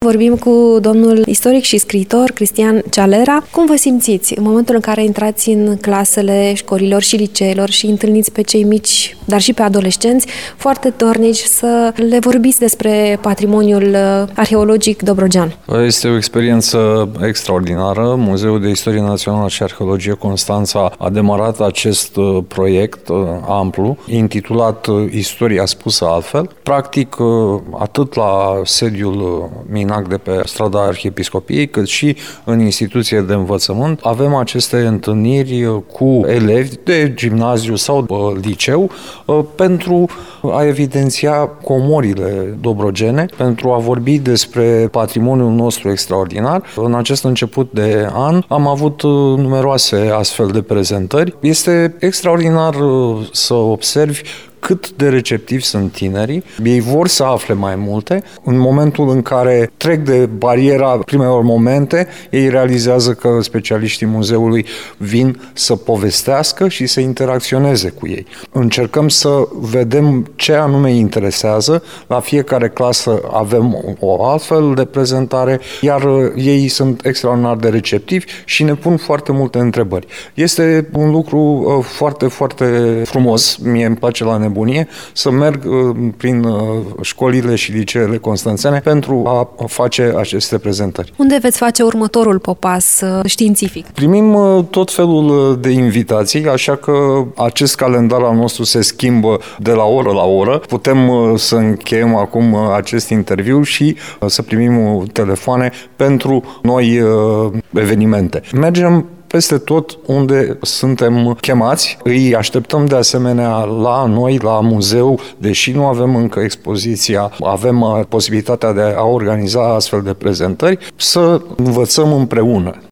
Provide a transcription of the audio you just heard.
Vorbim cu domnul istoric și scriitor Cristian Cialera. Cum vă simțiți în momentul în care intrați în clasele școlilor și liceelor și întâlniți pe cei mici, dar și pe adolescenți, foarte dornici să le vorbiți despre patrimoniul arheologic dobrogean? Este o experiență extraordinară. Muzeul de Istorie Națională și Arheologie Constanța a demarat acest proiect amplu, intitulat Istoria spusă altfel. Practic, atât la sediul MINAC de pe strada Arhiepiscopiei, cât și în instituție de învățământ, avem aceste întâlniri cu elevi de gimnaziu sau liceu pentru a evidenția comorile dobrogene, pentru a vorbi despre patrimoniul nostru extraordinar. În acest început de an am avut numeroase astfel de prezentări. Este extraordinar să observi cât de receptivi sunt tinerii. Ei vor să afle mai multe. În momentul în care trec de bariera primelor momente, ei realizează că specialiștii muzeului vin să povestească și să interacționeze cu ei. Încercăm să vedem ce anume îi interesează. La fiecare clasă avem o altfel de prezentare, iar ei sunt extraordinar de receptivi și ne pun foarte multe întrebări. Este un lucru foarte, foarte frumos. Mie îmi place la nebunie să merg prin școlile și liceele constanțene pentru a face aceste prezentări. Unde veți face următorul popas științific? Primim tot felul de invitații, așa că acest calendar al nostru se schimbă de la oră la oră. Putem să încheiem acum acest interviu și să primim telefoane pentru noi evenimente. Mergem peste tot unde suntem chemați. Îi așteptăm de asemenea la noi, la muzeu, deși nu avem încă expoziția, avem posibilitatea de a organiza astfel de prezentări, să învățăm împreună.